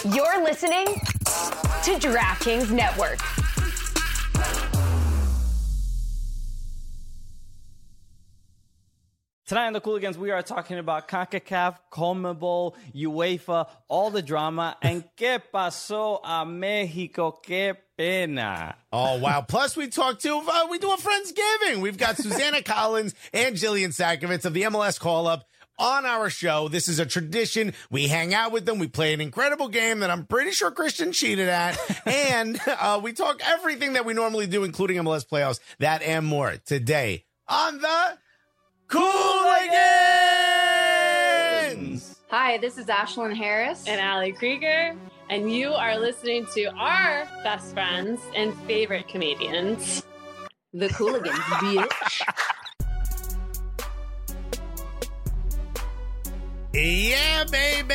You're listening to DraftKings Network. Tonight on the Cooligans, we are talking about CONCACAF, CONMEBOL, UEFA, all the drama, and ¿Qué pasó a México? ¡Qué pena! Oh, wow. Plus, we talk to, we do a Friendsgiving. We've got Susannah Collins and Jillian Sakovits of the MLS Call-Up on our show. This is a tradition. We hang out with them. We play an incredible game that I'm pretty sure Christian cheated at. And we talk everything that we normally do, including MLS playoffs, that and more. Today on the Cooligans! Hi, this is Ashlyn Harris. And Allie Krieger. And you are listening to our best friends and favorite comedians, The Cooligans, bitch. Yeah, baby!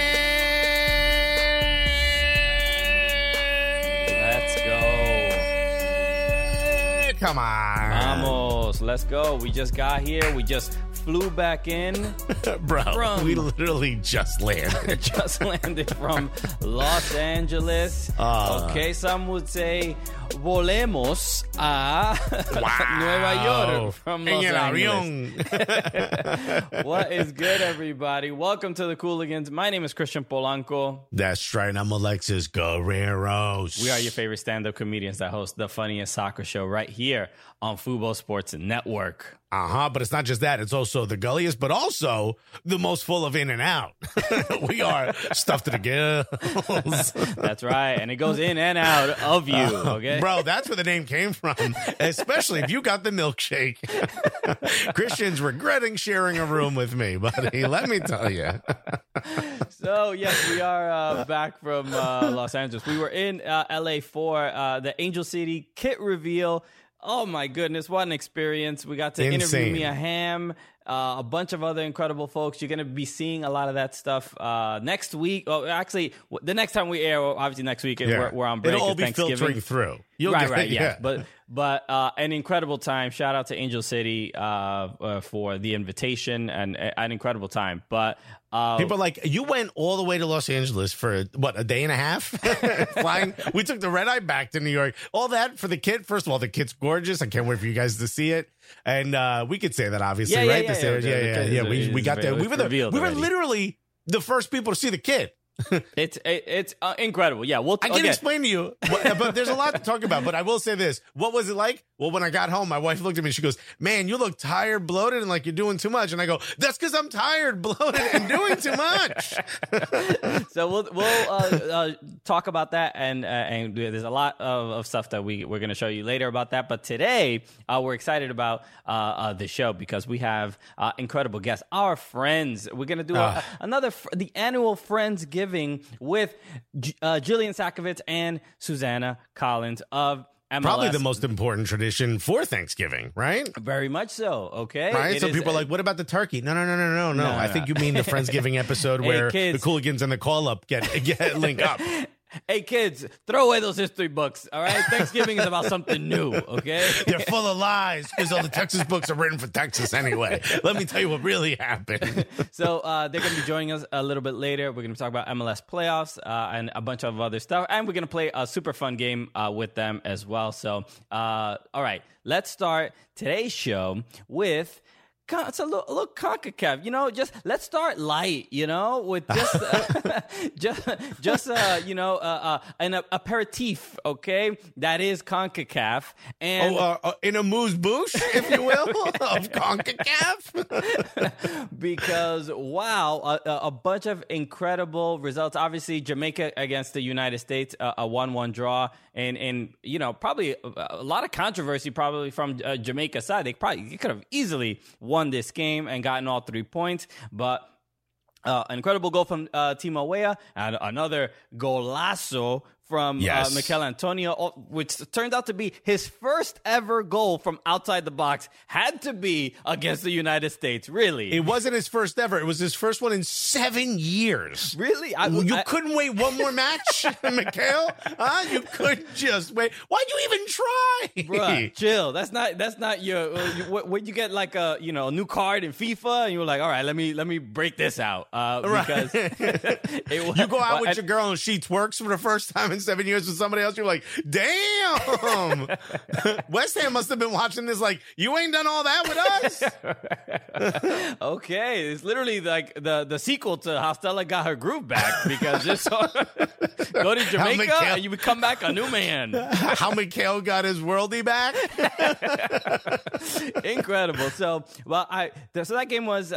Let's go. Come on. Vamos, let's go. We just got here. We just flew back in. Bro, we literally just landed. Just landed from Los Angeles. Okay, some would say volemos a Nueva York from Los Angeles. What is good, everybody? Welcome to the Cooligans. My name is Christian Polanco. That's right. I'm Alexis Guerreros. We are your favorite stand-up comedians that host the funniest soccer show right here on Fubo Sports Network. But it's not just that. It's also the gulliest, but also the most full of in and out. We are stuffed to the gills. That's right. And it goes in and out of you, okay? Bro, that's where the name came from, especially if you got the milkshake. Christian's regretting sharing a room with me, buddy. Let me tell you. So, yes, we are back from Los Angeles. We were in LA for the Angel City kit reveal. Oh, my goodness. What an experience. We got to interview Mia Hamm, a bunch of other incredible folks. You're going to be seeing a lot of that stuff next week. Oh, actually, the next time we air, obviously next week, we're on break. It'll all be filtering through. Right, yeah. But an incredible time. Shout out to Angel City for the invitation and an incredible time. But people are like, you went all the way to Los Angeles for, what, a day and a half? Flying? We took the red eye back to New York. All that for the kit. First of all, the kit's gorgeous. I can't wait for you guys to see it. And we could say that, obviously, right? Yeah. We got there. We were literally the first people to see the kit. It's incredible. Yeah, I can explain to you, but there's a lot to talk about. But I will say this: what was it like? Well, when I got home, my wife looked at me and she goes, "Man, you look tired, bloated, and like you're doing too much." And I go, "That's because I'm tired, bloated, and doing too much." So we'll talk about that, and there's a lot of stuff that we're going to show you later about that. But today, we're excited about the show because we have incredible guests, our friends. We're going to do the annual Friendsgiving with Jillian Sakovits and Susannah Collins of MLS. Probably the most important tradition for Thanksgiving, right? Very much so, okay? Right? So people are like, what about the turkey? No. I think you mean the Friendsgiving episode where the Cooligans and the Call-Up get link up. Hey, kids, throw away those history books, all right? Thanksgiving is about something new, okay? They're full of lies because all the Texas books are written for Texas anyway. Let me tell you what really happened. So they're going to be joining us a little bit later. We're going to talk about MLS playoffs and a bunch of other stuff. And we're going to play a super fun game with them as well. So, all right, let's start today's show with... It's a little CONCACAF, let's start light, with just an aperitif, okay? That is CONCACAF. And in a moose-bouche, if you will, of CONCACAF. Because, wow, a bunch of incredible results. Obviously, Jamaica against the United States, a 1-1 draw. And probably a lot of controversy probably from Jamaica's side. They could have easily won this game and gotten all 3 points, but an incredible goal from Timo Weah and another golazo from Yes. Mikel Antonio, which turned out to be his first ever goal from outside the box, had to be against the United States. Really? It wasn't his first ever. It was his first one in 7 years. Really? You couldn't wait one more match, Mikhail? Huh? You couldn't just wait. Why'd you even try? Bruh, chill. That's not your when you get like a new card in FIFA and you're like, all right, let me break this out because You go out with your girl and she twerks for the first time in 7 years with somebody else. You're like, damn. West Ham must have been watching this like, you ain't done all that with us. Okay, it's literally like the sequel to How Stella Got Her Groove Back because just go to Jamaica and you come back a new man. How Mikhail got his worldie back. Incredible. So, so that game was,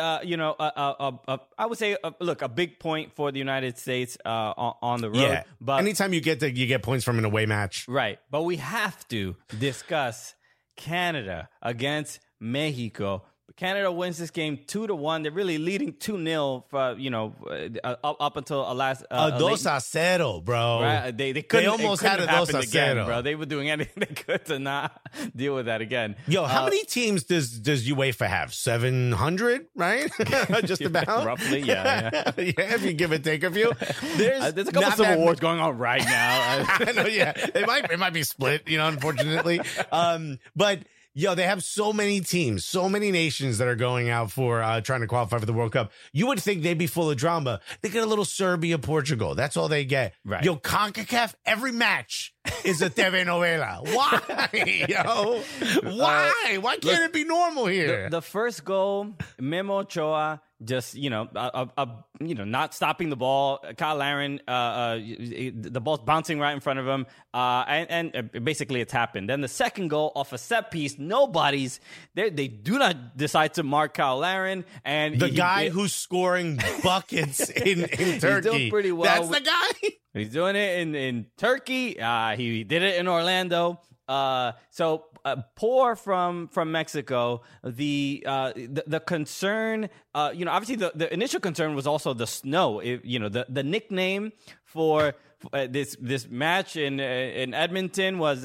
I would say, look, a big point for the United States on the road. Yeah, but anytime you get points from an away match. right. But we have to discuss Canada against Mexico. Canada wins this game 2-1. They're really leading 2-0 for up until a last 2-0, bro. Right? They couldn't. They almost had a 2-0 again, bro. They were doing anything they could to not deal with that again. Yo, how many teams does UEFA have? 700, right? Just about. Roughly, yeah. Yeah, if you give or take a few. There's a couple not civil wars going on right now. I know, yeah. It might be split, unfortunately. But yo, they have so many teams, so many nations that are going out for trying to qualify for the World Cup. You would think they'd be full of drama. They get a little Serbia, Portugal. That's all they get. Right. Yo, CONCACAF, every match is a telenovela. Why, yo? Why? Why can't it be normal here? The first goal, Memo Ochoa, just not stopping the ball. Kyle Larin, the ball's bouncing right in front of him, and basically it's happened. Then the second goal off a set piece, they do not decide to mark Kyle Larin, and the guy who's scoring buckets in Turkey. He's doing pretty well. That's the guy. He's doing it in Turkey. He did it in Orlando. So poor from Mexico. The concern, obviously the initial concern was also the snow. The nickname for this match in Edmonton was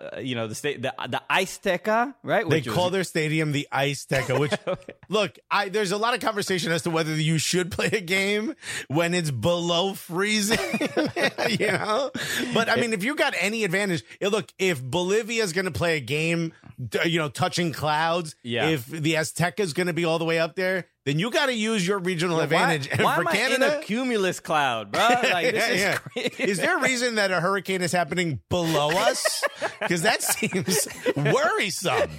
the Azteca, right? They call their stadium the Azteca, which look, there's a lot of conversation as to whether you should play a game when it's below freezing, But I mean, if you got any advantage, look, if Bolivia's going to play a game, touching clouds, if the Azteca is going to be all the way up there, then you got to use your regional advantage. Why for am Canada, I in a cumulus cloud, bro? Like, this is crazy. Is there a reason that a hurricane is happening below us? Because that seems worrisome.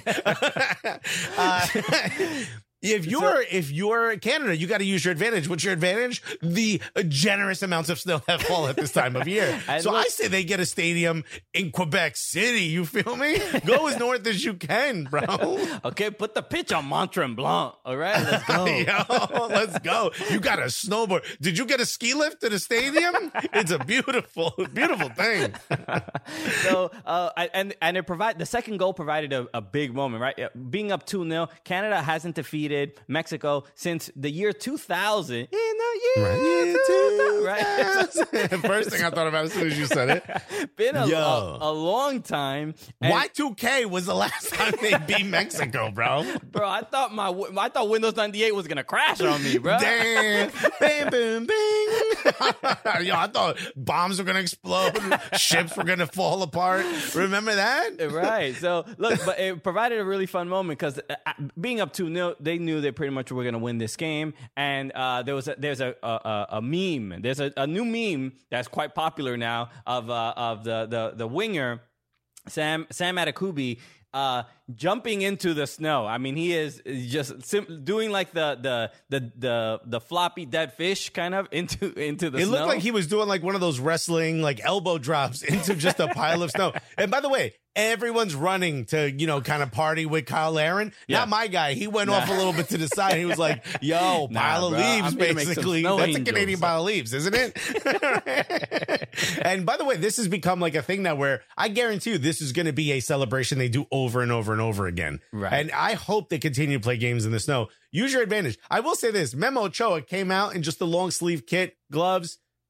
If you're Canada, you got to use your advantage. What's your advantage? The generous amounts of snow that fall at this time of year. I say they get a stadium in Quebec City. You feel me? Go as north as you can, bro. Okay, put the pitch on Mont Tremblant. All right, let's go. Yo, let's go. You got a snowboard. Did you get a ski lift to the stadium? It's a beautiful, beautiful thing. So, and it the second goal provided a big moment, right? Being up 2-0, Canada hasn't defeated Mexico since the year 2000. In the year 2000, right? First thing I thought about as soon as you said it. Been a long time. Y2K was the last time they beat Mexico, bro. Bro, I thought Windows 98 was gonna crash on me, bro. Damn. Bam, boom, bing. Yo, I thought bombs were gonna explode, ships were gonna fall apart. Remember that? Right. So look, but it provided a really fun moment because being up 2-0, they knew they pretty much were going to win this game. And there's a meme. There's a new meme that's quite popular now of the winger Sam Adekubi jumping into the snow. I mean, he is just doing like the floppy dead fish kind of into the snow. It looked like he was doing like one of those wrestling like elbow drops into just a pile of snow. And by the way, everyone's running to, kind of party with Kyle Larin. Yeah. Not my guy. He went off a little bit to the side. He was like, yo, pile of leaves, basically. That's a Canadian pile of leaves, isn't it? And by the way, this has become like a thing now where I guarantee you this is going to be a celebration they do over and over and over again. Right. And I hope they continue to play games in the snow. Use your advantage. I will say this. Memo Ochoa came out in just a long sleeve kit, gloves.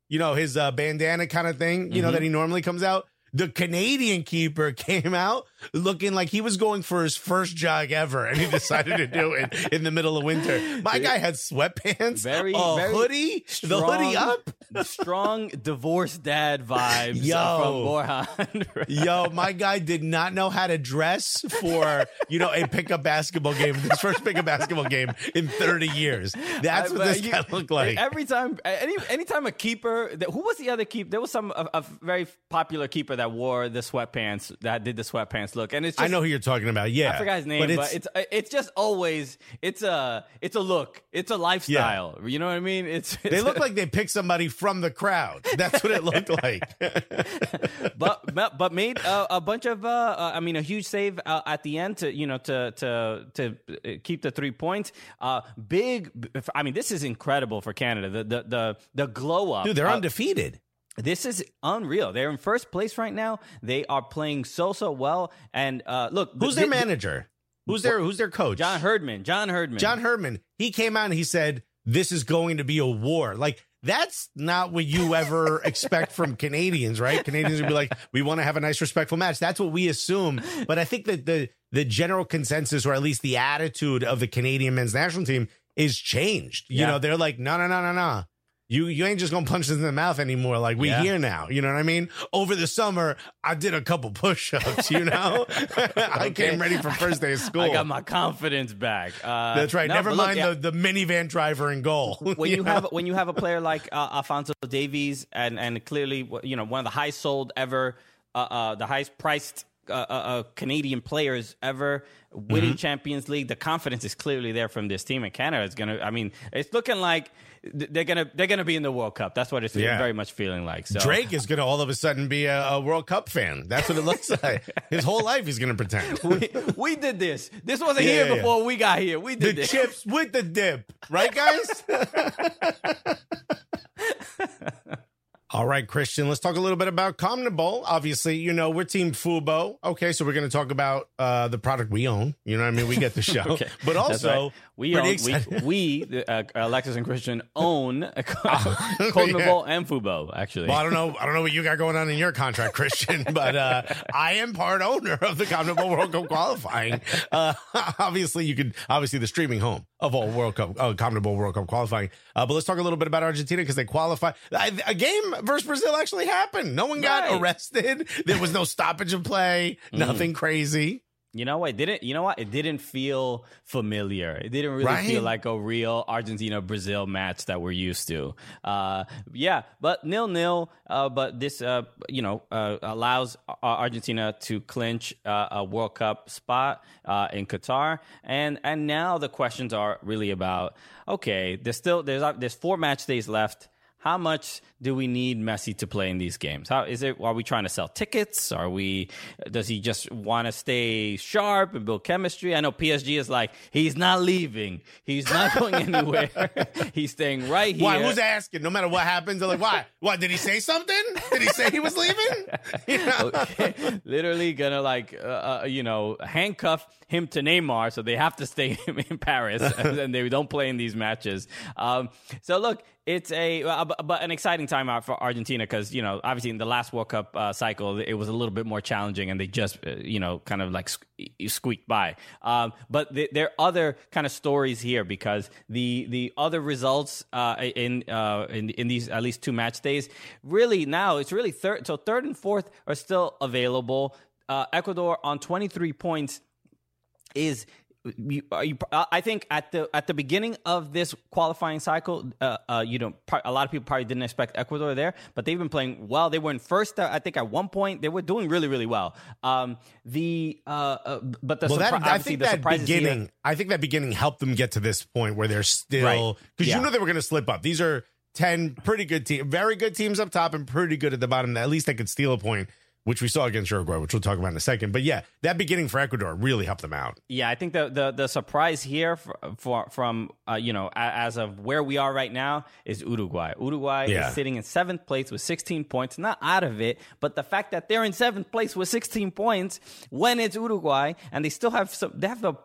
his bandana kind of thing, that he normally comes out. The Canadian keeper came out looking like he was going for his first jog ever, and he decided to do it in the middle of winter. My guy had sweatpants, very hoodie, strong, the hoodie up. Strong divorced dad vibes from Borjan. Yo, my guy did not know how to dress for, a pickup basketball game. His first pickup basketball game in 30 years. That's what this guy looked like. Every time, anytime a keeper, who was the other keeper? There was a very popular keeper that wore the sweatpants, that did the sweatpants look, and it's just, I know who you're talking about. Yeah, I forgot his name, but it's just always it's a look, it's a lifestyle. Yeah. You know what I mean? They look like they picked somebody from the crowd. That's what it looked like. but made a bunch of a huge save at the end to keep the 3 points. This is incredible for Canada. The glow up, dude. They're undefeated. This is unreal. They're in first place right now. They are playing so well. And look, who's their manager? Who's their coach? John Herdman. John Herdman. He came out and he said, "This is going to be a war." Like, that's not what you ever expect from Canadians, right? Canadians would be like, "We want to have a nice, respectful match." That's what we assume. But I think that the general consensus, or at least the attitude of the Canadian men's national team, is changed. They're like, no. You ain't just gonna punch us in the mouth anymore. Like, we here now. You know what I mean? Over the summer, I did a couple push-ups, I came ready for first day of school. I got my confidence back. That's right. Never mind the minivan driver in goal. When you have a player like Alphonso Davies and clearly, one of the highest sold ever, the highest priced Canadian players ever winning Champions League, the confidence is clearly there from this team, and Canada is it's looking like they're gonna be in the World Cup. That's what it's very much feeling like. So Drake is gonna all of a sudden be a World Cup fan. That's what it looks like. His whole life he's gonna pretend. We did this. This wasn't here before we got here. We did the chips with the dip, right, guys? All right, Christian, let's talk a little bit about CONMEBOL. Obviously, we're Team Fubo. Okay, so we're going to talk about the product we own. You know what I mean? We get the show. Okay. But also, we Alexis and Christian own CONMEBOL and Fubo, actually. Well, I don't know what you got going on in your contract, Christian, but I am part owner of the CONMEBOL World Cup qualifying. Obviously, the streaming home of all World Cup, CONMEBOL World Cup qualifying. But let's talk a little bit about Argentina, because they qualify. A game versus Brazil actually happened. No one got arrested. There was no stoppage of play. Nothing crazy. You know what? It didn't feel familiar. It didn't really feel like a real Argentina-Brazil match that we're used to. But 0-0. But this, allows Argentina to clinch a World Cup spot in Qatar. And now the questions are really about, okay, there's 4 match days left. How much do we need Messi to play in these games? Are we trying to sell tickets? Does he just want to stay sharp and build chemistry? I know PSG is like, he's not leaving. He's not going anywhere. He's staying right here. Why? Who's asking? No matter what happens, they're like, why? What, did he say something? Did he say he was leaving? Okay. Literally gonna handcuff him to Neymar, so they have to stay in Paris and they don't play in these matches. So look, it's but an exciting time out for Argentina, because obviously in the last World Cup cycle it was a little bit more challenging and they just kind of like squeaked by. But there are other kind of stories here, because the other results in these at least 2 match days, really now it's really third and fourth are still available. Ecuador on 23 points is. I think at the beginning of this qualifying cycle, a lot of people probably didn't expect Ecuador there, but they've been playing well. They were in first, I think, at one point. They were doing really, really well. I think that beginning helped them get to this point where they're still, because they were going to slip up. These are 10 pretty good teams, very good teams up top and pretty good at the bottom. At least they could steal a point, which we saw against Uruguay, which we'll talk about in a second. But yeah, that beginning for Ecuador really helped them out. Yeah, I think the surprise here from as of where we are right now is Uruguay. Uruguay is sitting in 7th place with 16 points, not out of it, but the fact that they're in 7th place with 16 points when it's Uruguay, and they still have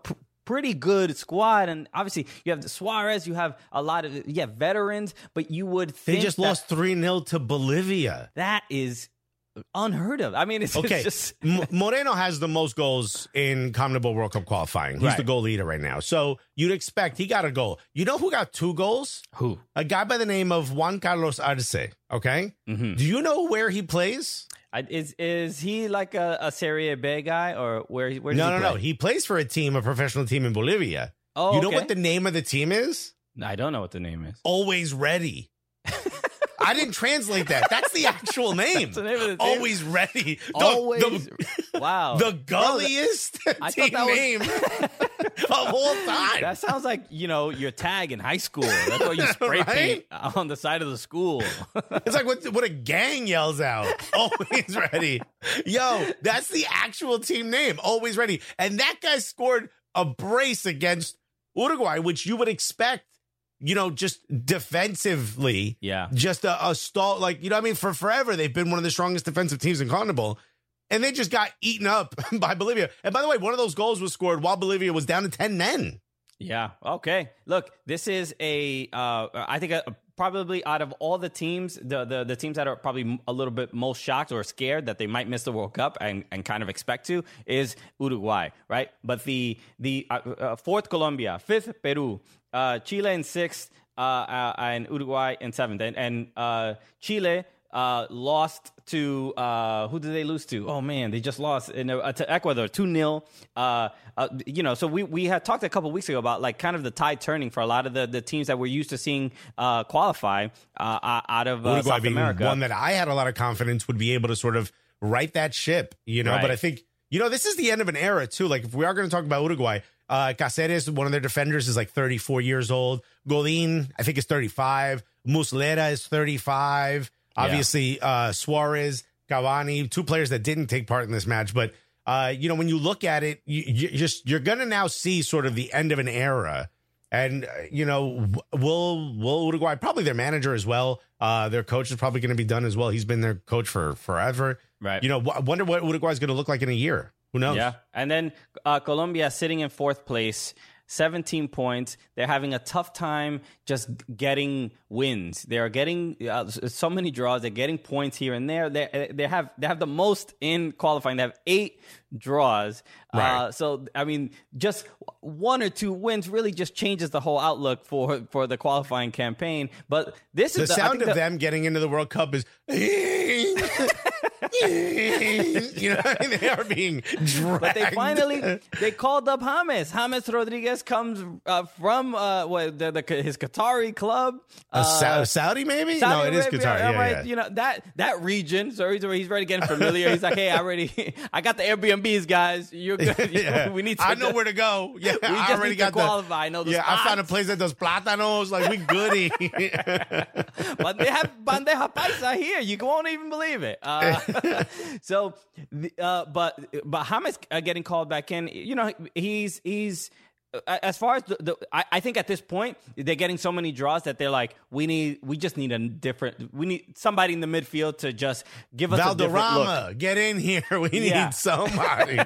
pretty good squad, and obviously you have the Suarez, you have a lot of veterans, but you would think They just lost 3-0 to Bolivia. that is unheard of. I mean, it's just Moreno has the most goals in CONMEBOL World Cup qualifying. He's Right. the goal leader right now. So you'd expect he got a goal. You know who got 2 goals? who? A guy by the name of Juan Carlos Arce. Okay. Mhm. Do you know where he plays? Is he like a Serie B guy, or where does he No. play? He plays for a professional team in Bolivia. Oh, You know okay. what the name of the team is? I don't know what the name is. Always Ready. I didn't translate that. That's the actual name. That's the name of the team? Always Ready. Always. Wow. The Bro, gulliest I team thought that was- name of all time. that sounds like, your tag in high school. That's what you spray Right? paint on the side of the school. It's like what a gang yells out. Always Ready. Yo, that's the actual team name. Always Ready. And that guy scored a brace against Uruguay, which you would expect, just defensively. Yeah. Just a stall. Like, what I mean? For forever, they've been one of the strongest defensive teams in CONMEBOL. And they just got eaten up by Bolivia. And by the way, one of those goals was scored while Bolivia was down to 10 men. Yeah. Okay. Look, this is I think probably out of all the teams, the teams that are probably a little bit most shocked or scared that they might miss the World Cup and kind of expect to is Uruguay, right? But the fourth Colombia, fifth Peru, Chile in sixth, and Uruguay in seventh, and Chile lost to who did they lose to? Oh man, they just lost to Ecuador 2-0. So we had talked a couple weeks ago about like kind of the tide turning for a lot of the teams that we're used to seeing qualify out of Uruguay South being America. one that I had a lot of confidence would be able to sort of right that ship, Right. But I think, this is the end of an era too. Like if we are going to talk about Uruguay, Cáceres, one of their defenders, is like 34 years old. Godin, I think, is 35. Muslera is 35. Obviously, Suarez, Cavani, 2 players that didn't take part in this match. But, when you look at it, you're going to now see sort of the end of an era. And, will Uruguay, probably their manager as well, their coach is probably going to be done as well. He's been their coach for forever. Right. I wonder what Uruguay is going to look like in a year. Who knows? Yeah. And then Colombia sitting in fourth place, 17 points. They're having a tough time just getting wins. They are getting so many draws. They're getting points here and there. They have the most in qualifying. They have 8 draws. Right. So I mean, just 1 or 2 wins really just changes the whole outlook for the qualifying campaign. But this The is sound of them getting into the World Cup is, they are being dragged. But they called up James Rodriguez comes from his Qatari club. Saudi, maybe? Saudi No, it is Arabia, Qatar. Yeah, right? yeah. That region. So he's already getting familiar. He's like, hey, I got the Airbnbs, guys. You're good. Yeah. We need to. I know where to go. Yeah, We I just already need got to qualify. I know the Yeah, I found a spots. place that does plátanos. Like, we goody. But they have bandeja paisa here. You won't even believe it. But James getting called back in. He's as far as I think at this point they're getting so many draws that they're like, we need somebody in the midfield to just give us a different look. Valderrama, get in here. We need Yeah. somebody.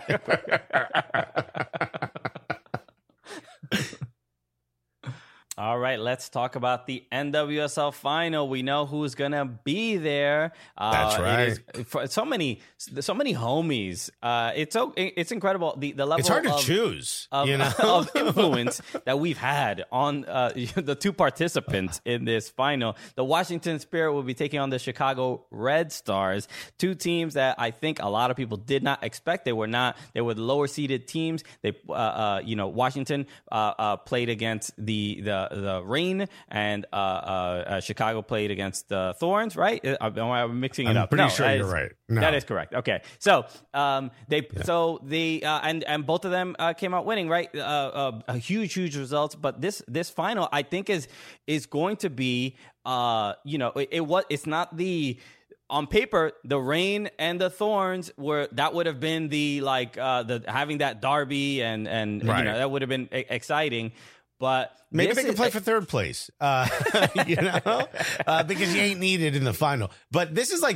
All right, let's talk about the NWSL final. We know who's gonna be there. That's right. It is, for so many homies. It's incredible the level. It's hard to of, choose, of, of influence that we've had on the 2 participants in this final. The Washington Spirit will be taking on the Chicago Red Stars, 2 teams that I think a lot of people did not expect. They were the lower seeded teams. They Washington played against the Rain, and Chicago played against the Thorns, right? Am I mixing it up? I'm pretty No, sure you're right. No. That is correct. Okay, so they and both of them came out winning, right? A huge results, but this final I think is going to be it's not the. On paper, the Rain and the Thorns that would have been the having that derby and Right. that would have been exciting. But Maybe this they can is- play for third place, because you ain't needed in the final. But this is like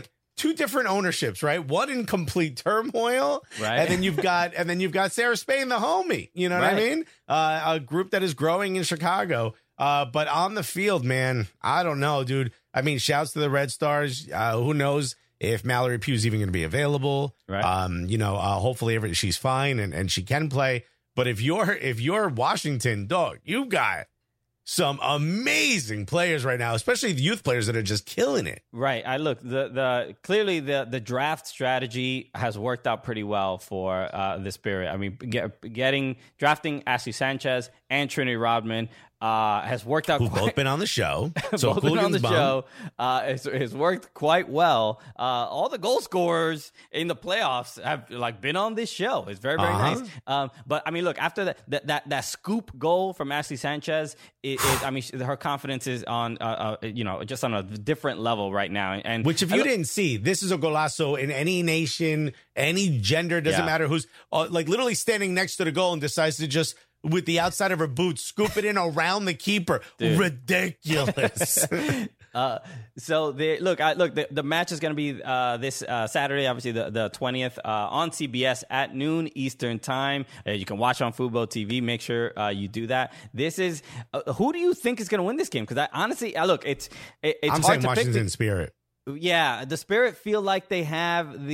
two different ownerships, right? One in complete turmoil, Right. And then you've got Sarah Spain, the homie. You know what I Right. mean? A group that is growing in Chicago. But on the field, man, I don't know, dude. I mean, shouts to the Red Stars. Who knows if Mallory Pugh's even going to be available? Right. Hopefully she's fine and she can play. But if you're Washington, dog, you've got some amazing players right now, especially the youth players that are just killing it. Right. I look clearly the draft strategy has worked out pretty well for the Spirit. I mean, drafting Ashley Sanchez and Trinity Rodman has worked out. Who've both been on the show. So both been on the Cooligans show. It's worked quite well. All the goal scorers in the playoffs have been on this show. It's very, very nice. But I mean, look, after that scoop goal from Ashley Sanchez, her confidence is on just on a different level right now. And Which, if you didn't see, this is a golazo in any nation, any gender, doesn't matter who's literally standing next to the goal and decides to just, with the outside of her boots, scoop it in around the keeper. Dude. Ridiculous. So the match is going to be this Saturday, obviously the 20th on CBS at noon Eastern time. You can watch on Fubo TV. Make sure you do that. This is who do you think is going to win this game? Because I honestly, it's I'm hard saying to Washington pick. Spirit. Yeah, the Spirit feel like they have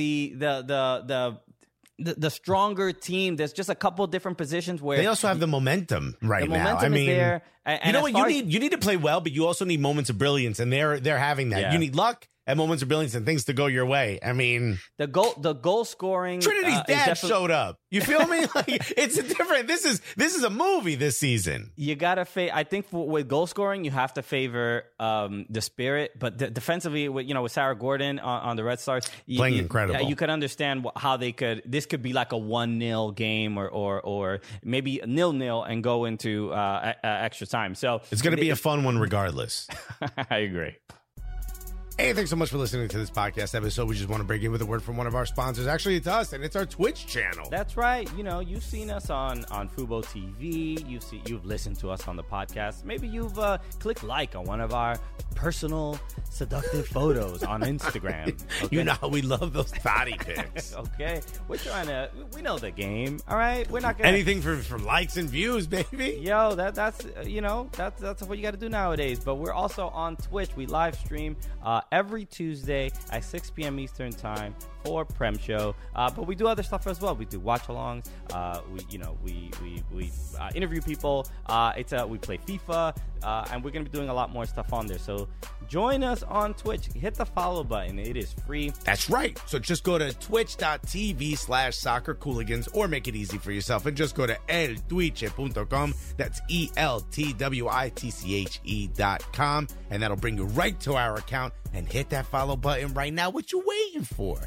the stronger team. There's just a couple different positions where they also have the momentum right now. Momentum is there. And you know what? You need to play well, but you also need moments of brilliance, and they're having that. Yeah. You need luck and moments of brilliance and things to go your way. I mean, the goal scoring. Trinity's dad showed up. You feel me? It's a different. This is a movie this season. You gotta I think with goal scoring, you have to favor the Spirit, but defensively, with Sarah Gordon on the Red Stars, playing incredible. You could understand how they could. This could be like a 1-0 game or maybe 0-0 and go into extra time. So it's going to be a fun one regardless. I agree. Hey, thanks so much for listening to this podcast episode. We just want to break in with a word from one of our sponsors. Actually, it's us, and it's our Twitch channel. That's right. You've seen us on Fubo TV. You've listened to us on the podcast. Maybe you've clicked like on one of our personal seductive photos on Instagram. Okay? You know how we love those body pics. Okay, we know the game. All right, we're not gonna anything for likes and views, baby. Yo, that's what you got to do nowadays. But we're also on Twitch. We live stream every Tuesday at 6 p.m. Eastern time for Prem Show. But we do other stuff as well. We do watch-alongs. We interview people. We play FIFA, and we're gonna be doing a lot more stuff on there. So join us on Twitch. Hit the follow button. It is free. That's right. So just go to twitch.tv/soccercooligans or make it easy for yourself and just go to eltwiche.com. That's ELTWITCHE.com, and that'll bring you right to our account. And hit that follow button right now. What you waiting for?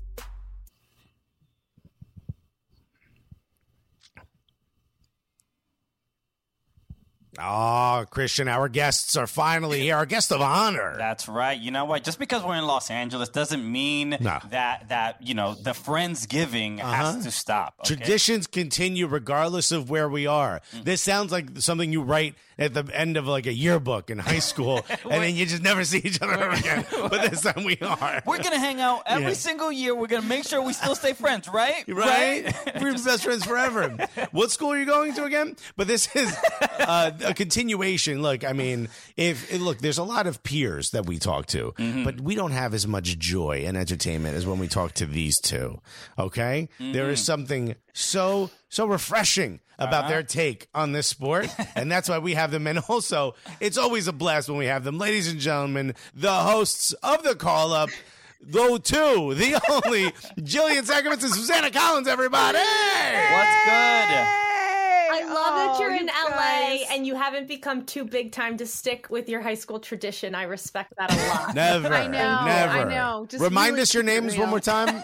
Oh, Christian, our guests are finally here. Our guest of honor. That's right. You know what? Just because we're in Los Angeles doesn't mean that the Friendsgiving has to stop. Okay? Traditions continue regardless of where we are. This sounds like something you write at the end of like a yearbook in high school, and then you just never see each other again. But this time we are. We're going to hang out every single year. We're going to make sure we still stay friends, right? Right? We're best friends forever. What school are you going to again? But this is a continuation. Look, I mean, there's a lot of peers that we talk to, but we don't have as much joy and entertainment as when we talk to these two. Okay? There is something so refreshing about their take on this sport, and that's why we have them. And also, it's always a blast when we have them. Ladies and gentlemen, the hosts of the call-up, the only Jillian Sacraments and Susanna Collins, everybody! What's good? I love that you're in LA guys. and you haven't become too big time to stick with your high school tradition. I respect that a lot. Never. I know. Never. I know. Just Remind really us your names real. one more time.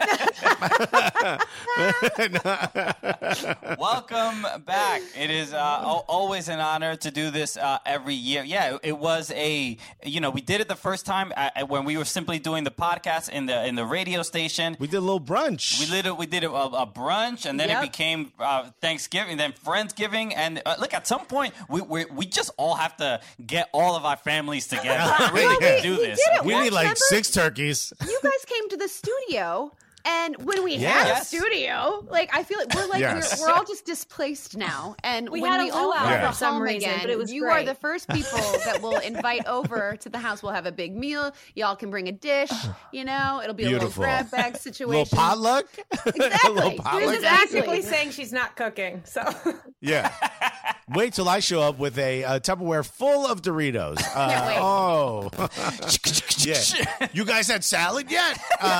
Welcome back. It is always an honor to do this every year. Yeah, it was we did it the first time when we were simply doing the podcast in the radio station. We did a little brunch. We did a brunch, and then it became Thanksgiving, then Friendsgiving, and look, at some point we just all have to get all of our families together to really do this. We need like 6 turkeys. You guys came to the studio. And when we Yes. have a studio, like I feel like we're like Yes. we're all just displaced now. And We when had a we all luau have for a some home reason, again, but it was you great. are the first people that will invite over to the house. We'll have a big meal. Y'all can bring a dish. You know, it'll be Beautiful. a little grab bag Little situation. potluck? Exactly. A little Bruce potluck? is actively saying she's not cooking. So Yeah. Wait till I show up with a Tupperware full of Doritos. Can't wait. Oh. Yeah. You guys had salad yet?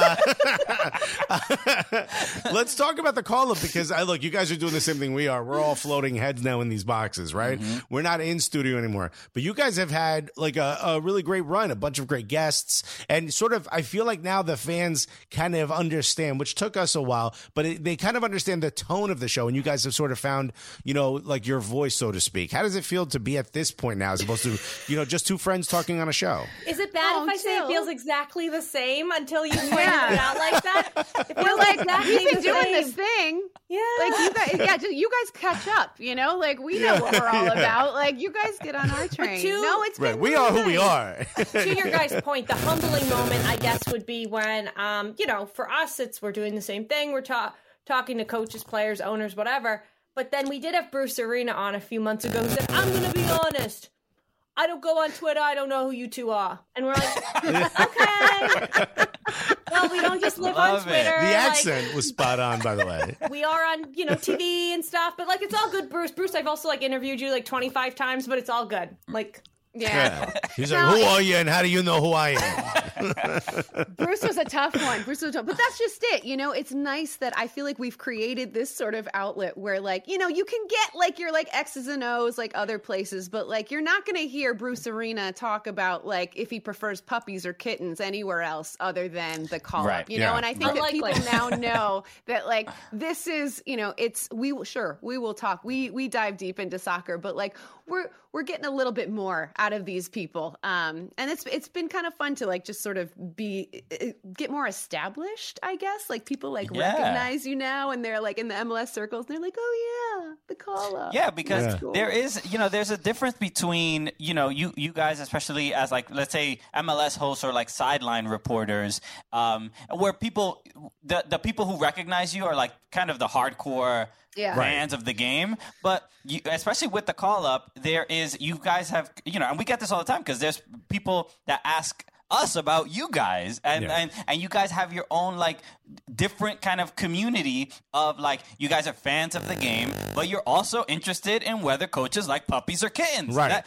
Let's talk about the call-up because, look, you guys are doing the same thing we are. We're all floating heads now in these boxes, right? We're not in studio anymore. But you guys have had like a really great run, a bunch of great guests. And sort of, I feel like now the fans kind of understand, which took us a while, but they kind of understand the tone of the show. And you guys have sort of found, you know, like your voice, so to speak. How does it feel to be at this point now as opposed to, you know, just two friends talking on a show? is it bad Oh, if I say it Jill. feels exactly the same until you point Yeah. it out like that? It We're feels like, exactly we've been the doing same. this thing. Yeah. Like you guys, you guys catch up. You know, like we know what we're all about. Like you guys get on our train. to- No, it's Right. been We really are who we nice. are. To your guys' point, the humbling moment, I guess, would be when, you know, for us, we're doing the same thing. We're talking to coaches, players, owners, whatever. But then we did have Bruce Arena on a few months ago who said, I'm going to be honest. I don't go on Twitter. I don't know who you two are. And we're like, okay. Well, we don't just live on Love it. Twitter. The like, accent was spot on, by the way. we are on, you know, TV and stuff. But, like, it's all good, Bruce. Bruce, I've also, like, interviewed you, like, 25 times, but it's all good. Like, Yeah. He's like, who are you and how do you know who I am? Bruce was a tough one. But that's just it. You know, it's nice that I feel like we've created this sort of outlet where, like, you know, you can get like your like X's and O's like other places, but like you're not going to hear Bruce Arena talk about like if he prefers puppies or kittens anywhere else other than the call Right. up. You know, Yeah. and I think that Unlikely. people now know that like this is, you know, it's we will talk. We dive deep into soccer, but like we're getting a little bit more out of these people, and it's been kind of fun to like just sort of get more established, I guess. Like people like Yeah. recognize you now, and they're like in the MLS circles, and they're like, oh yeah, the call up. Yeah, because Yeah. there is, you know, there's a difference between, you know, you guys, especially as like, let's say MLS hosts or like sideline reporters, where people, the people who recognize you are like kind of the hardcore Yeah. fans of the game. But you, especially with the call up, there is, you guys have, you know, and we get this all the time because there's people that ask us about you guys and, Yeah. and you guys have your own like different kind of community of like you guys are fans of the game, but you're also interested in whether coaches like puppies or kittens. Right.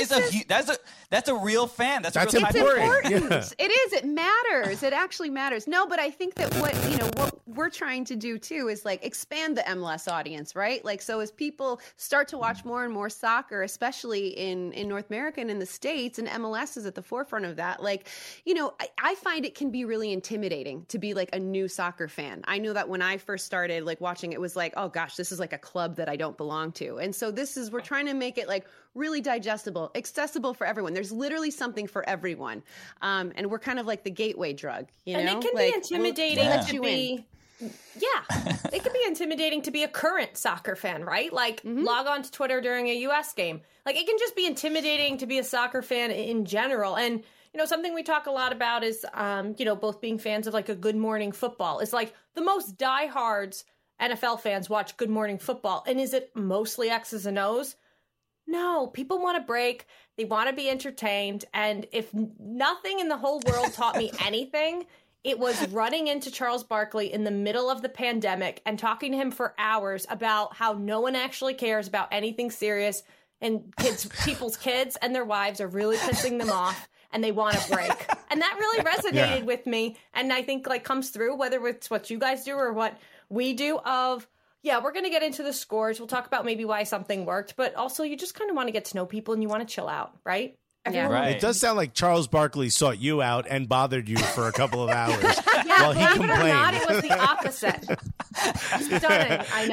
That's a real fan. That's That's a real It's type of important. important. Yeah. It is. It matters. It actually matters. No, but I think that what we're trying to do too is like expand the MLS audience, right? Like, so as people start to watch more and more soccer, especially in North America and in the States, and MLS is at the forefront of that, like, you know, I find it can be really intimidating to be like a new soccer fan. I knew that when I first started like watching, it was like, oh gosh, this is like a club that I don't belong to. And so we're trying to make it like really digestible, accessible for everyone. There's literally something for everyone. And we're kind of like the gateway drug, you and know? it can Like, be intimidating we'll let to you be. Yeah, it can be intimidating to be a current soccer fan, right? Like log on to Twitter during a US game. Like it can just be intimidating to be a soccer fan in general. And you know, something we talk a lot about is, you know, both being fans of like a Good Morning Football. It's like the most diehards NFL fans watch Good Morning Football. And is it mostly X's and O's? No, people want a break. They want to be entertained. And if nothing in the whole world taught me anything, it was running into Charles Barkley in the middle of the pandemic and talking to him for hours about how no one actually cares about anything serious and people's kids and their wives are really pissing them off and they want a break. And that really resonated with me. And I think like comes through, whether it's what you guys do or what we do of, yeah, we're going to get into the scores. We'll talk about maybe why something worked, but also you just kind of want to get to know people and you want to chill out, right? Everyone Right. It does sound like Charles Barkley sought you out and bothered you for a couple of hours Yeah, while he believe it or not, complained. it was the opposite. Stunning, I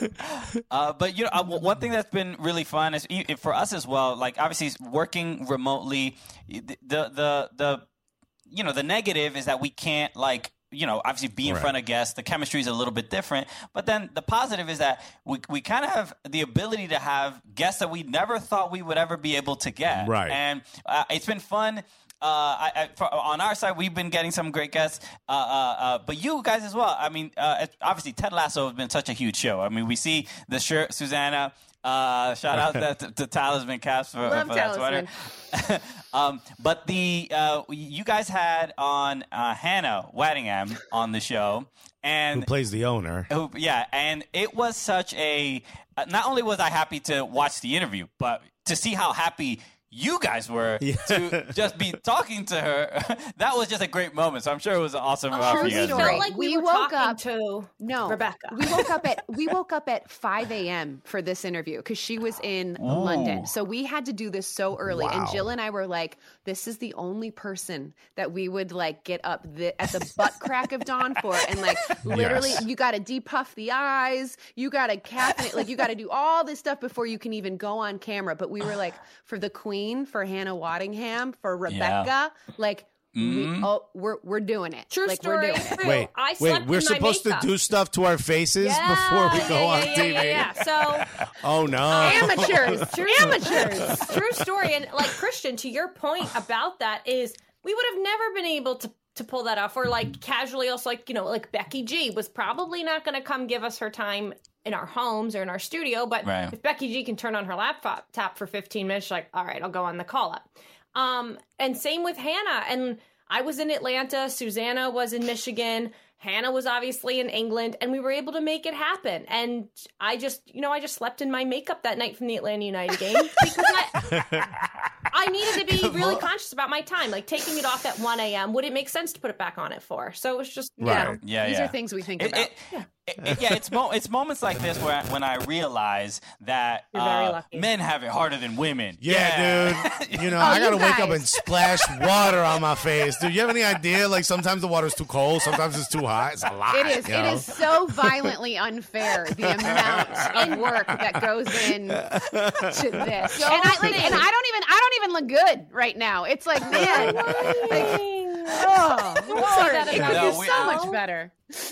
know. But you know, one thing that's been really fun is for us as well. Like obviously working remotely, the you know the negative is that we can't like. You know, obviously be in front of guests. The chemistry is a little bit different. But then the positive is that we kind of have the ability to have guests that we never thought we would ever be able to get. Right. And it's been fun on our side, we've been getting some great guests, but you guys as well. I mean, obviously, Ted Lasso has been such a huge show. I mean, we see the shirt, Susanna. Shout out to Talisman Caps for that sweater. But you guys had on Hannah Waddingham on the show, and who plays the owner? And it was such a. Not only was I happy to watch the interview, but to see how happy you guys were to just be talking to her. That was just a great moment. So I'm sure it was awesome for you guys. It felt like we woke up to Rebecca. We woke up at 5 a.m. for this interview because she was in London. So we had to do this so early. Wow. And Jill and I were like, this is the only person that we would like get up at the butt crack of dawn for. And like literally you got to depuff the eyes. You got to caffeinate. Like you got to do all this stuff before you can even go on camera. But we were like, for the Queen, for Hannah Waddingham, for Rebecca, like we're doing it. True like, story. We're doing it. Wait, we're supposed to do stuff to our faces before we go on TV. Yeah. So, oh no, amateurs. True story. And like Christian, to your point about that is, we would have never been able to pull that off, or like casually also like Becky G was probably not going to come give us her time in our homes or in our studio, but if Becky G can turn on her laptop for 15 minutes, she's like, all right, I'll go on the call up. And same with Hannah. And I was in Atlanta, Susanna was in Michigan, Hannah was obviously in England, and we were able to make it happen. And I just slept in my makeup that night from the Atlanta United game because I needed to be really conscious about my time. Like taking it off at 1 a.m. Would it make sense to put it back on at 4? So it was just these are things we think about. It's moments like this when I realize that men have it harder than women. Yeah, dude. I gotta wake up and splash water on my face. Dude, you have any idea? Like sometimes the water's too cold, sometimes it's too hot. It's a lot. It is. It is so violently unfair the amount of work that goes in to this. So and I don't even look good right now. It's like, man, you're so much better.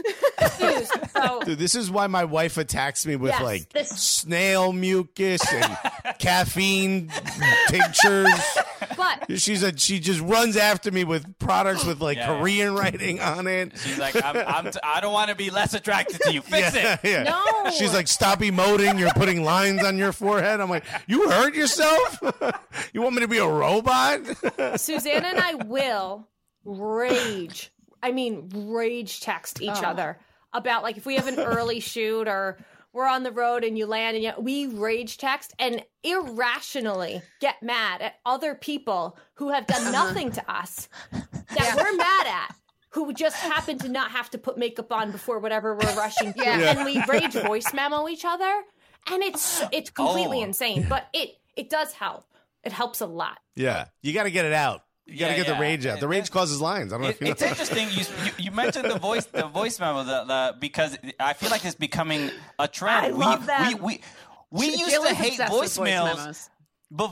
Dude, this is why my wife attacks me with snail mucus and caffeine tinctures. But she just runs after me with products with Korean writing on it. She's like, I don't want to be less attracted to you. Fix it. Yeah. No. She's like, stop emoting. You're putting lines on your forehead. I'm like, you hurt yourself? You want me to be a robot? Susanna and I will rage text each other about if we have an early shoot or we're on the road and you land and we rage text and irrationally get mad at other people who have done nothing to us that we're mad at, who just happen to not have to put makeup on before whatever we're rushing through. And we rage voice memo each other, and it's completely insane, but it does help. It helps a lot. Yeah, you got to get it out. You got to get the rage out. The rage causes lines. I don't know if you know. It's interesting. You mentioned the voice memo, because I feel like it's becoming a trend. I love that. We used to hate voicemails, but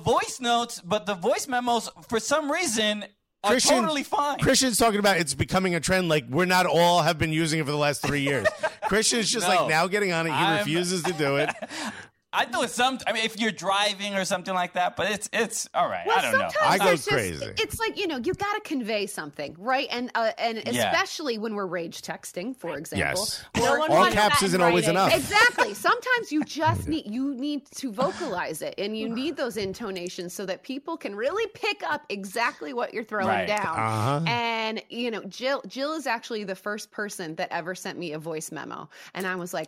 the voice memos for some reason are totally fine. Christian's talking about it's becoming a trend. Like we're not all have been using it for the last 3 years. Christian's just now getting on it. He refuses to do it. I do it if you're driving or something like that, but it's all right. I don't know. I go crazy. It's like, you got to convey something, right? And especially when we're rage texting, for example. Yes. All caps isn't always enough. Exactly. Sometimes you just need to vocalize it, and you need those intonations so that people can really pick up exactly what you're throwing down. And, Jill is actually the first person that ever sent me a voice memo. And I was like,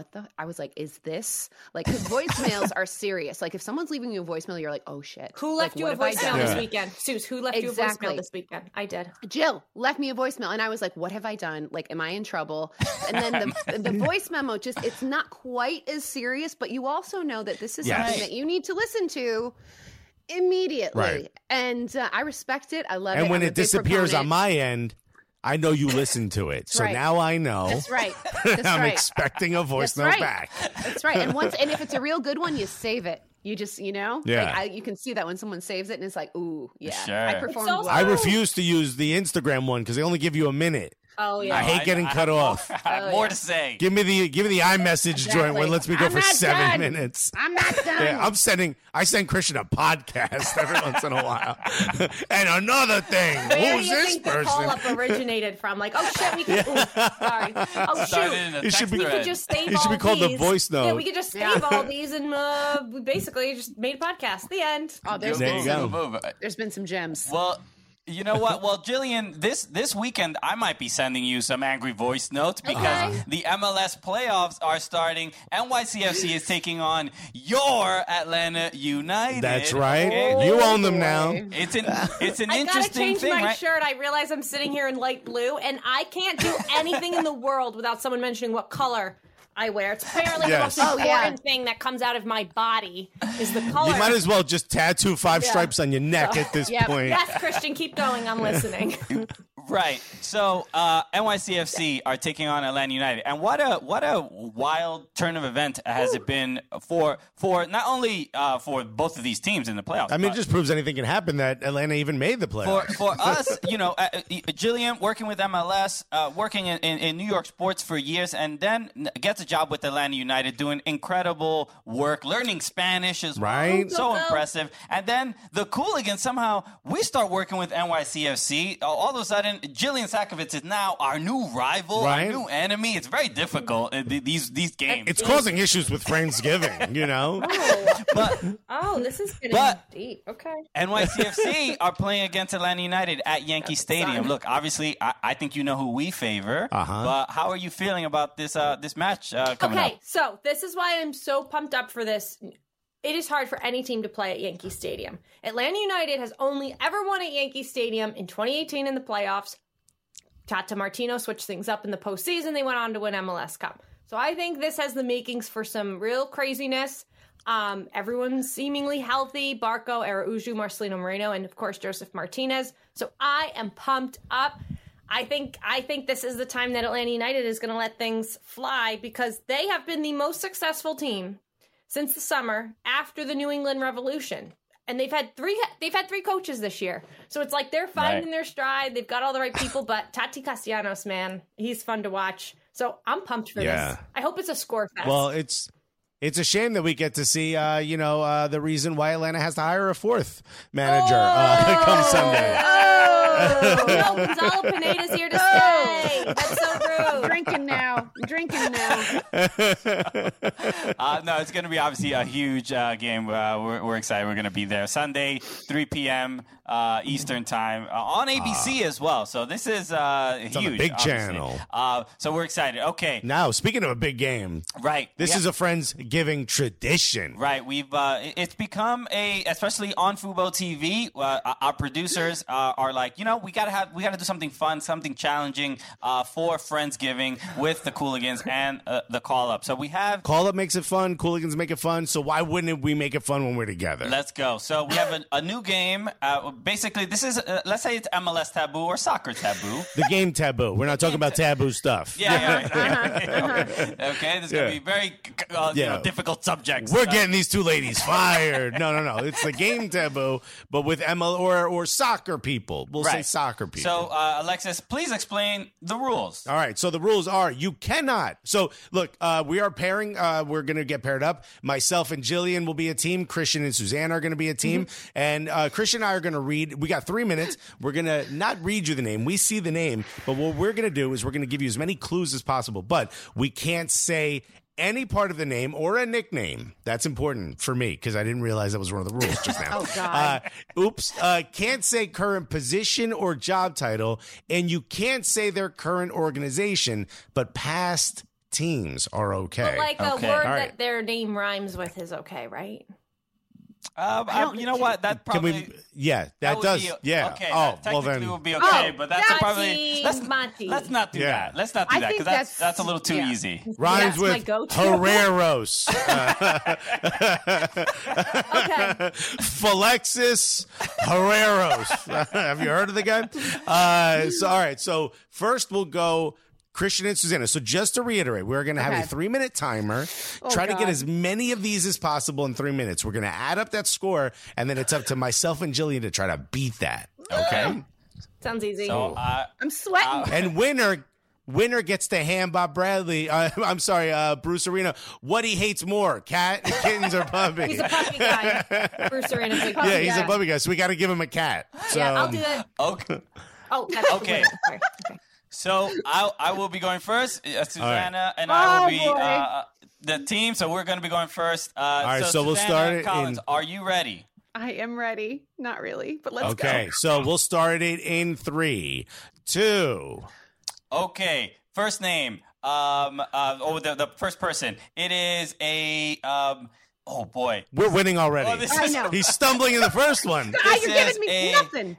I was like, is this because voicemails are serious. Like if someone's leaving you a voicemail, you're like, oh shit. Who left you a voicemail this weekend? Suze, who left you a voicemail this weekend? I did. Jill left me a voicemail, and I was like, what have I done? Like, am I in trouble? And then the voice memo it's not quite as serious, but you also know that this is something that you need to listen to immediately. Right. And I respect it. I love it. And when it disappears on my end, I know you listen to it, so now I know. That's right. I'm expecting a voice note back. That's right. And if it's a real good one, you save it. You just, you can see that when someone saves it, and it's like, ooh, yeah, sure. I performed well. I refuse to use the Instagram one because they only give you a minute. Oh yeah. I hate getting cut off. I have more to say. Give me the iMessage joint when it lets me go I'm for not 7 done. minutes. I'm not done. Yeah, I send Christian a podcast every once in a while. And another thing, Where who's do you this think the person? call-up originated from? Like, oh shit, we could. Ooh, sorry. Oh Started shoot. in a It should text be- We thread. could just save It should all be called the these. voice note. Yeah, we could just save all these and we basically just made a podcast. The end. Oh, there's There been you some, go. there's been some gems. Well, you know what? Well, Jillian, this weekend I might be sending you some angry voice notes because the MLS playoffs are starting. NYCFC is taking on your Atlanta United. That's right. Okay? You own them now. It's an I gotta interesting change thing, my right? shirt. I realize I'm sitting here in light blue, and I can't do anything in the world without someone mentioning what color I wear. It's apparently Yes. the most Oh, important thing that comes out of my body is the color. You might as well just tattoo 5 stripes on your neck at this Yep. point. Yes, Christian, keep going. I'm listening. Right. So NYCFC are taking on Atlanta United, and what a wild turn of event has it been for not only for both of these teams in the playoffs. I mean, but it just proves anything can happen that Atlanta even made the playoffs. for us, Jillian working with MLS, working in New York sports for years, and then gets a job with Atlanta United, doing incredible work, learning Spanish as well. Right. So impressive. And then the Cooligans, somehow we start working with NYCFC. All of a sudden, Jillian Sakovic is now our new rival, Right. our new enemy. It's very difficult, these games. It's causing issues with Friendsgiving, you know? But Oh, this is getting But- deep. Okay. NYCFC are playing against Atlanta United at Yankee Stadium. Look, obviously, I think you know who we favor. Uh-huh. But how are you feeling about this match coming Okay, up? so this is why I'm so pumped up for this. It is hard for any team to play at Yankee Stadium. Atlanta United has only ever won at Yankee Stadium in 2018 in the playoffs. Tata Martino switched things up in the postseason. They went on to win MLS Cup. So I think this has the makings for some real craziness. Everyone's seemingly healthy. Barco, Araujo, Marcelino Moreno, and of course Joseph Martinez. So I am pumped up. I think this is the time that Atlanta United is going to let things fly because they have been the most successful team since the summer after the New England Revolution. And they've had three coaches this year. So it's like they're finding their stride. They've got all the right people, but Tati Castellanos, man, he's fun to watch. So I'm pumped for this. I hope it's a score fest. Well, it's a shame that we get to see, the reason why Atlanta has to hire a 4th manager come Sunday. No, Gonzalo Pineda's here to stay. That's so rude. Drinking now. No, it's going to be obviously a huge game. We're excited. We're going to be there Sunday, 3 p.m. Eastern time on ABC as well. So this is huge. on the big obviously. channel. So we're excited. Okay. Now, speaking of a big game, Right. this Yeah. is a Friendsgiving tradition. Right, we've it's become especially on Fubo TV. Our producers are like, we gotta do something fun, something challenging for Friendsgiving with the Cooligans and the Call Up. So we have. Call Up makes it fun. Cooligans make it fun. So why wouldn't we make it fun when we're together? Let's go. So we have a new game. Basically, this is let's say it's MLS taboo or soccer taboo. The game taboo. We're not talking about taboo stuff. Yeah. Okay, this is gonna be very difficult subjects. We're getting these 2 ladies fired. No. It's the game taboo, but with ML or soccer people. We'll say soccer people. So, Alexis, please explain the rules. All right. So the rules are you cannot. So look, we are pairing. We're going to get paired up. Myself and Jillian will be a team. Christian and Suzanne are going to be a team. And Christian and I are going to read. We got 3 minutes. We're going to not read you the name. We see the name. But what we're going to do is we're going to give you as many clues as possible. But we can't say any part of the name or a nickname. That's important for me because I didn't realize that was one of the rules just now. Oh, God. Can't say current position or job title, and you can't say their current organization, but past teams are okay. But like a Okay. word All right. that their name rhymes with is okay, right? You know what? That Can probably. we? Yeah, that would does. be, yeah. Okay. Oh, that well technically then. would be okay, Oh, but that's Tati probably. Mati. Let's not do Yeah. that. Let's not do I that think because that's a little too yeah. easy. Rhymes That's my with go-to. Herreros. Okay. Falexis Herreros. Have you heard of the guy? All right. So first we'll go Christian and Susanna. So just to reiterate, we're going to have a 3-minute timer. Try to get God. as many of these as possible in 3 minutes. We're going to add up that score, and then it's up to myself and Jillian to try to beat that. Okay? Sounds easy. So, I'm sweating. And winner Winner gets to hand Bob Bradley. I'm sorry, Bruce Arena. What he hates more, cat, kittens, or puppy? He's a puppy guy. Bruce Arena's a puppy Yeah, he's guy. a puppy guy, so we got to give him a cat. So, Yeah, I'll do it. Okay. Oh, that's Okay. Sorry. Okay. So I will be going first. Susanna and I will be the team. So we're going to be going first. All right, so we'll start it Collins, in- are you ready? I am ready. Not really, but let's go. okay, so we'll start it in 3, 2. Okay. First name. The first person. It is a. Oh boy. We're winning already. Oh, this I is- know. He's stumbling in the first one. Ah, you're This giving is me a- nothing.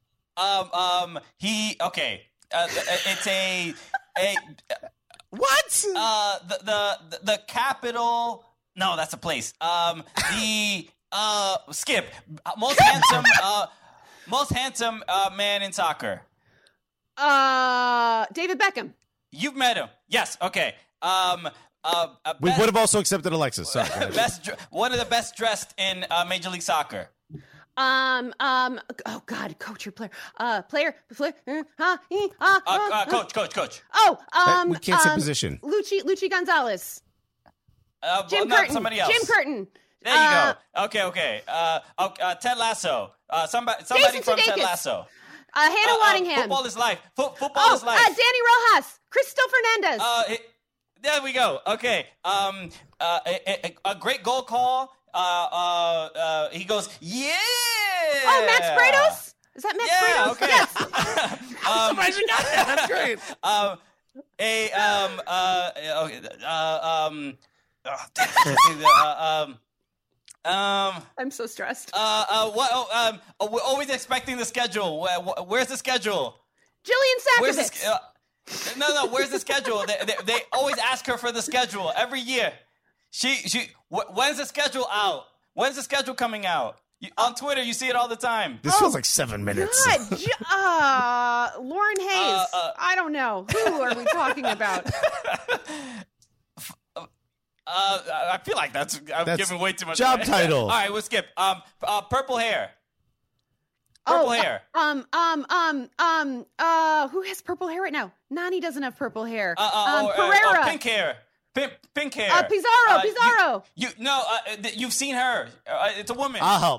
He. Okay. It's a. What? The capital. No, that's a place. Skip. Most handsome man in soccer. David Beckham. You've met him. Yes. Okay. We would have also accepted Alexis. Sorry. go ahead. One of the best dressed in Major League Soccer. Oh God, coach or player? Player. Coach. Oh, We can't say position. Lucci Gonzalez. Jim no, Curtin. Somebody else. Jim Curtin. There you go. Okay. Ted Lasso. Somebody Jason from Ted Sudeikis. Lasso. Hannah Waddingham. Football is life. Football is life. Danny Rojas. Crystal Fernandez. There we go. Okay. A great goal call. He goes, yeah. Oh, Max Brados. Is that Max Brados? Okay. Yes. I'm surprised you got that. That's great. I'm so stressed. We're always expecting the schedule. Where's the schedule? Jillian Where's the Sakovitz. No. Where's the schedule? They always ask her for the schedule every year. When's the schedule out? When's the schedule coming out? On Twitter, you see it all the time. This feels like 7 minutes. God, Lauren Hayes. I don't know. Who are we talking about? I feel like I'm giving way too much. job away. title. All right, we'll skip. Purple hair. Purple hair. Who has purple hair right now? Nani doesn't have purple hair. Or Pereira. pink hair. Pink hair. Pizarro. You've seen her. It's a woman. I'll help.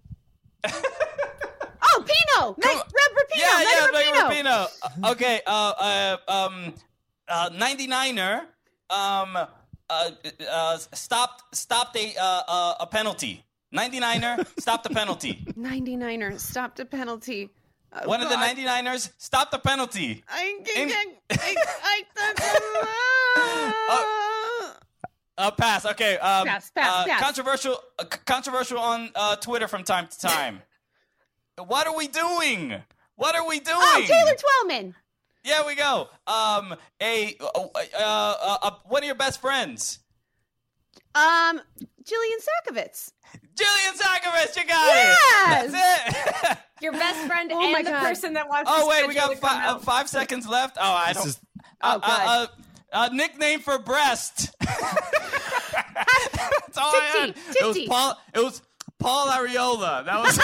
Oh, Pino. Megan Rapinoe. Rapinoe. Okay. 99er. Stopped a penalty. 99er stopped a penalty. 99er stopped a penalty. Oh, One of the God. 99ers stopped a penalty. Pass. Okay. Pass. Controversial on Twitter from time to time. What are we doing? Oh, Taylor Twellman. Yeah, we go. One of your best friends. Jillian Sakovitz. Jillian Sakovitz, you got Yes! it. That's it. Your best friend Oh my and the God. person that watches. Oh wait, we schedule got to come out. 5 seconds left. Oh, I This don't. is God. Nickname for breast. That's all I had. Titty. It was Paul Areola. That was.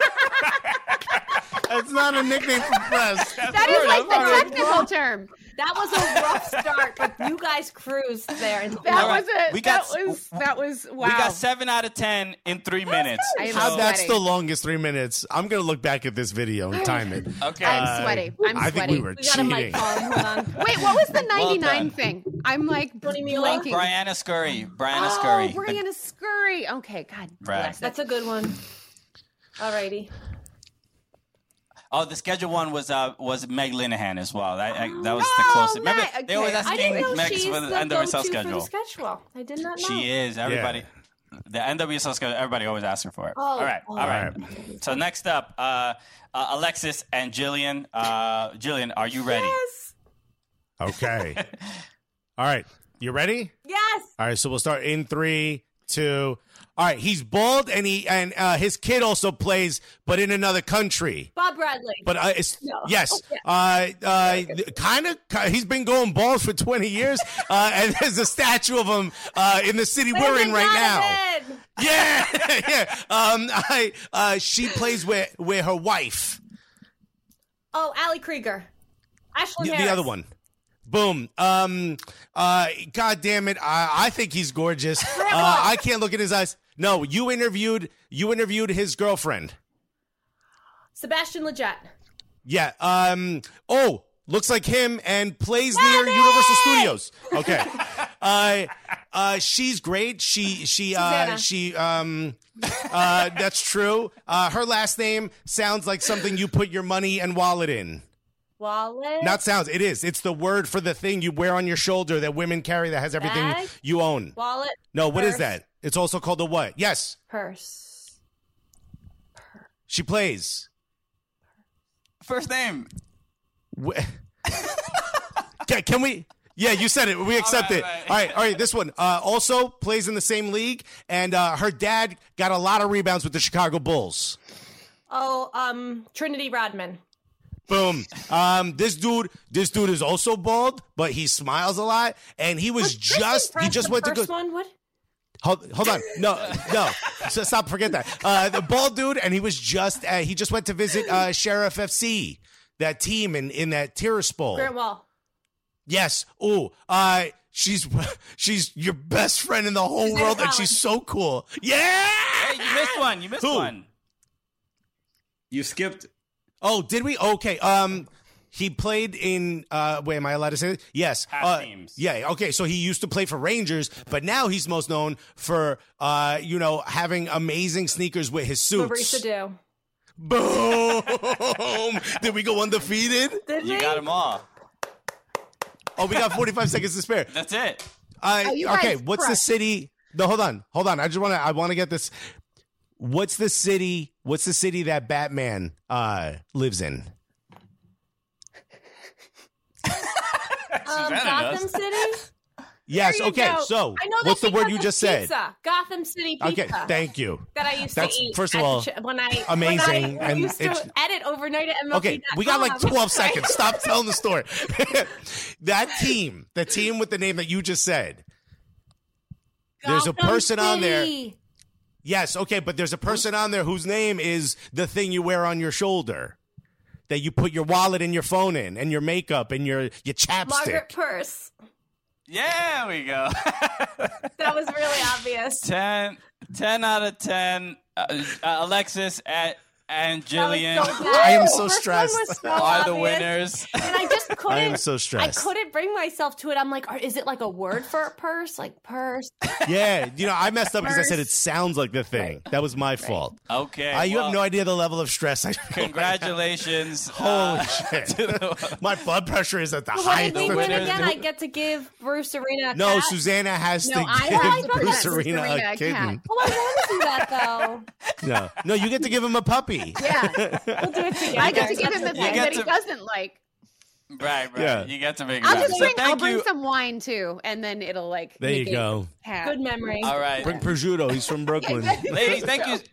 It's not a nickname for press. That is like the technical term. That was a rough start, but you guys cruised there. And That All right. was it. We got- that was wow. We got 7 out of 10 in 3 minutes. I am How that's sweaty. the longest 3 minutes. I'm going to look back at this video and time it. Okay. I'm sweaty. I'm I sweaty. think we were we got a mic cheating. call. Hold on. Wait, what was the Well 99 done. thing? I'm like blanking. Brianna Scurry. Brianna Oh, Scurry. Brianna Scurry. Okay, God Right. bless. That's a good one. Alrighty. Oh, the schedule one was Meg Linehan as well. That was the Oh, closest. Remember, Meg, they always okay. I didn't know asking Meg she's for the the go-to NWSL for schedule. the schedule. I did not know. She is. Everybody. The NWSL schedule, everybody always asks her for it. Oh, all right. oh. All right. So next up, Alexis and Jillian. Jillian, are you ready? Yes. Okay. All right. You ready? Yes. All right. So we'll start in 3, 2. All right. He's bald and his kid also plays, but in another country. Bob Bradley. But it's No. yes, Oh, kind of. He's been going bald for 20 years, and there's a statue of him in the city we're in right now. Donovan. Yeah. She plays with her wife. Oh, Allie Krieger. Ashlyn The Harris. other one. Boom. God damn it. I think he's gorgeous. I can't look in his eyes. No, you interviewed his girlfriend. Sebastian Lletget. Yeah. Looks like him and plays near Universal Studios. Okay. She's great. That's true. Her last name sounds like something you put your money and wallet in. Wallet? Not sounds. It is. It's the word for the thing you wear on your shoulder that women carry that has everything Bag? you own. Wallet? No, what is Purse? that? It's also called a what? Yes. Purse. She plays. First name. Can we? Yeah, you said it. We accept it. Right. All right. This one also plays in the same league, and her dad got a lot of rebounds with the Chicago Bulls. Oh, Trinity Rodman. Boom. This dude is also bald, but he smiles a lot, and he just went to go. One? What? Hold on. No. So stop. Forget that. The bald dude, and he just went to visit Sheriff FC, that team in that Tiraspol. Grant Wall. Yes. Ooh. She's your best friend in the whole world, and she's so cool. Yeah. Hey, you missed one. You skipped. Oh, did we? Okay. He played in. Wait, am I allowed to say this? Yes. Half teams. Yeah. Okay. So he used to play for Rangers, but now he's most known for having amazing sneakers with his suits. Marisa Dew. Boom! Did we go undefeated? You got them all. Oh, we got 45 seconds to spare. That's it. Okay. What's the city? No, hold on. I want to get this. What's the city that Batman lives in? Gotham City? Yes. Okay. Go. So, I know what's the word you because just of said? Pizza. Gotham City pizza. Okay. Thank you. That I used to eat. First of all, amazing. When I used to edit overnight at MLB.com. Okay, we got like 12 seconds. Stop telling the story. The team with the name that you just said. There's a person on there. Yes, okay, but there's a person on there whose name is the thing you wear on your shoulder. That you put your wallet and your phone in, and your makeup and your chapstick. Margaret Purse. Yeah, we go. That was really obvious. 10 out of 10. Alexis and Jillian I am so stressed. are the winners. And I just couldn't. I am so stressed. I couldn't bring myself to it. I'm like, is it like a word for a purse? Like purse? Yeah, I messed up because I said it sounds like the thing. That was my fault. Okay. You have no idea the level of stress I feel. Congratulations. Holy shit. My blood pressure is at the When highest. we win again, I get to give Bruce Arena a No, cat? Susanna has to I give have to Bruce give Arena Serena a a kitten. cat. Well, I want to do that, though. No, you get to give him a puppy. Yeah. We'll do it together. I get to give him the thing get that he to- doesn't like. Right. Yeah. You get to make it I'll happen. just So I'll thank bring you. some wine too, and then it'll like. There you negate go. the cat. Good memory. All right. Bring prosciutto. He's from Brooklyn. Ladies, thank you.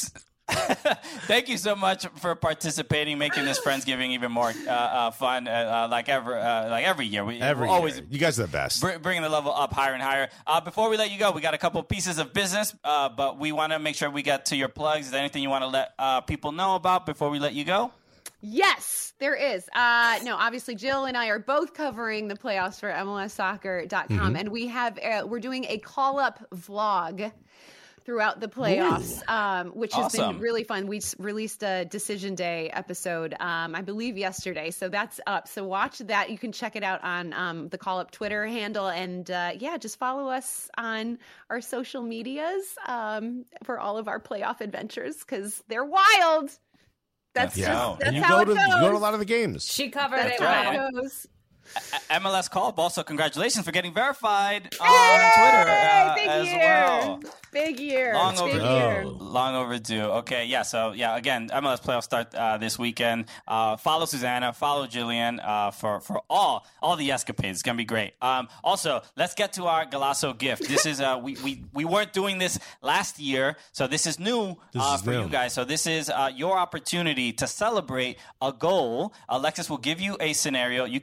Thank you so much for participating, making this Friendsgiving even more fun. Like every year, we always You guys are the best. bringing the level up higher and higher. Before we let you go, we got a couple pieces of business, but we want to make sure we get to your plugs. Is there anything you want to let people know about before we let you go? Yes, there is. No, obviously Jill and I are both covering the playoffs for MLSsoccer.com, and we have we're doing a call-up vlog throughout the playoffs, which has Awesome. been really fun. We released a Decision Day episode, I believe yesterday, so that's up. So watch that. You can check it out on the Call Up Twitter handle, and just follow us on our social medias for all of our playoff adventures because they're wild. That's Yeah. that's you how go it to goes. you go to a lot of the games. She covered That's it how well. it goes. MLS Call-Up, also congratulations for getting verified on Yay! Twitter Big as year. well. Big year. Long Big overdue. year. Long overdue. Okay, yeah. So again, MLS playoffs start this weekend. Follow Susanna, follow Jillian for all the escapades. It's gonna be great. Also, let's get to our Golasso gift. This is we weren't doing this last year, so this is new for you guys. So this is your opportunity to celebrate a goal. Alexis will give you a scenario. You can celebrate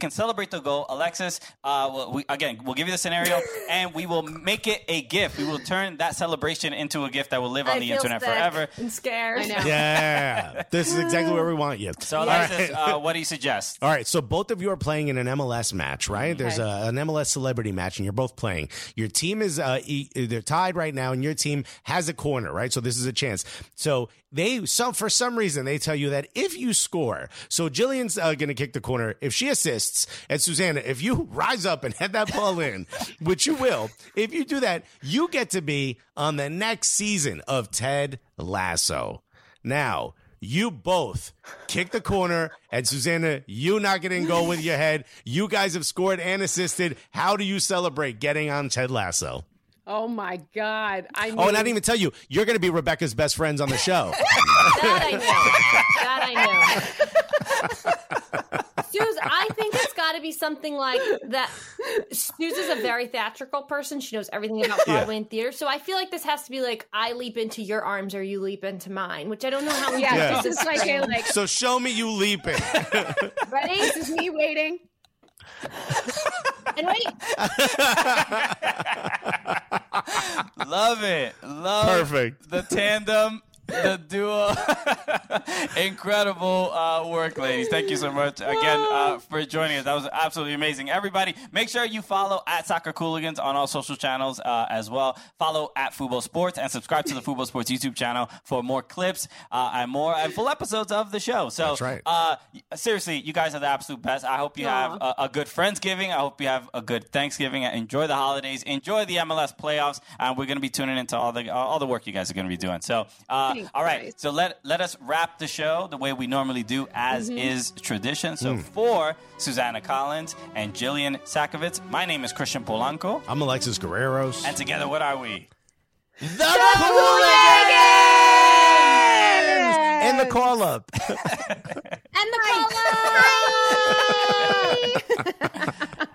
Puerto go. Alexis, we'll give you the scenario, and we will make it a GIF. We will turn that celebration into a GIF that will live on the internet forever. I'm scared. I know. Yeah, this is exactly where we want you. So, Alexis, what do you suggest? All right, so both of you are playing in an MLS match, right? There's an MLS celebrity match, and you're both playing. Your team is they're tied right now, and your team has a corner, right? So this is a chance. So for some reason they tell you that if you score, so Jillian's going to kick the corner. If she assists, and Susanna, if you rise up and head that ball in, which you will, if you do that, you get to be on the next season of Ted Lasso. Now, you both kick the corner, and Susanna, you knock it in goal with your head. You guys have scored and assisted. How do you celebrate getting on Ted Lasso? Oh my God! And I didn't even tell you, you're going to be Rebecca's best friends on the show. That I know. Suze, I think it's got to be something like that. Suze is a very theatrical person. She knows everything about Broadway and theater. So I feel like this has to be like, I leap into your arms or you leap into mine, which I don't know how we do. This is like So show me you leaping. Ready? This is me waiting. And wait. Love it. Perfect. The tandem, the duo. Incredible work, ladies. Thank you so much again for joining us. That was absolutely amazing. Everybody, make sure you follow at Soccer Cooligans on all social channels as well. Follow at Fubo Sports and subscribe to the Fubo Sports YouTube channel for more clips and full episodes of the show. So, that's right. Seriously, you guys are the absolute best. I hope you have a good Friendsgiving. I hope you have a good Thanksgiving. Enjoy the holidays. Enjoy the MLS playoffs. And we're going to be tuning into all the work you guys are going to be doing. So, all right. So let us wrap the show the way we normally do, as is tradition. So for Susanna Collins and Jillian Sakovits, my name is Christian Polanco. I'm Alexis Guerreros. And together, what are we? The Cooligans! And the call-up. And the call-up!